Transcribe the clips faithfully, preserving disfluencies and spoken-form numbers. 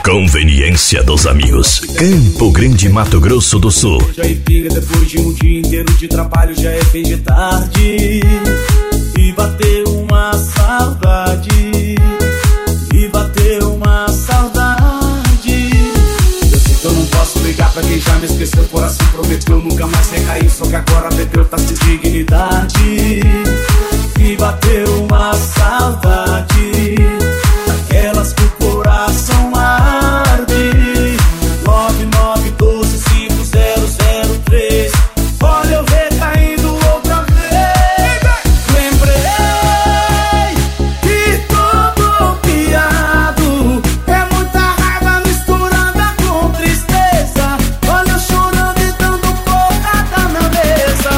Conveniência dos amigos. Campo Grande, Mato Grosso do Sul. Já e pinga depois de um dia inteiro de trabalho, já é fim de tarde. E bateu uma saudade. E bateu uma saudade. Eu sei que eu não posso ligar pra quem já me esqueceu. Por assim prometeu nunca mais recair. Só que agora bebeu, tá sem dignidade. E bateu uma saudade. Daquelas que o coração arde. Nove nove doze cinco zero zero três. Olha eu recaindo outra vez. Lembrei que tô bloqueado. É muita raiva misturada com tristeza. Olha eu chorando e dando porrada na mesa.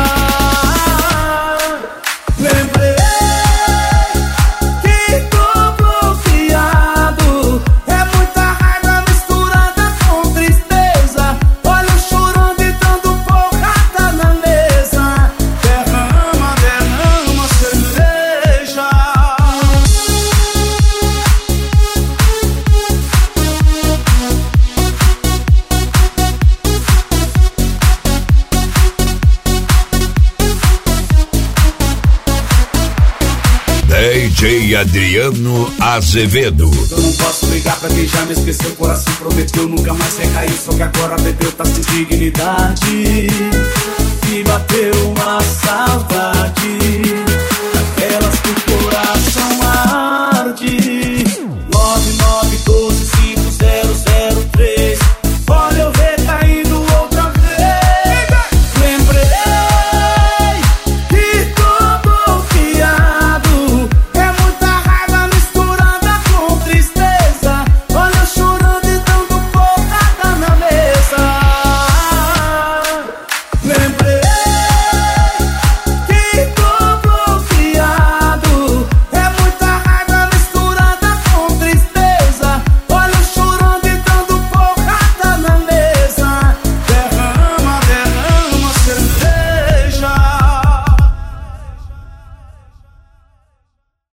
Lembrei que tô bloqueado. É muita raiva misturada com tristeza. Olha eu chorando e dando porrada na mesa. Derrama, derrama cerveja. D J Adriano Azevedo. Eu não posso ligar pra quem já me esqueceu. Por assim prometeu nunca mais recair. Só que agora bebeu, tá sem dignidade. E bateu uma saudade.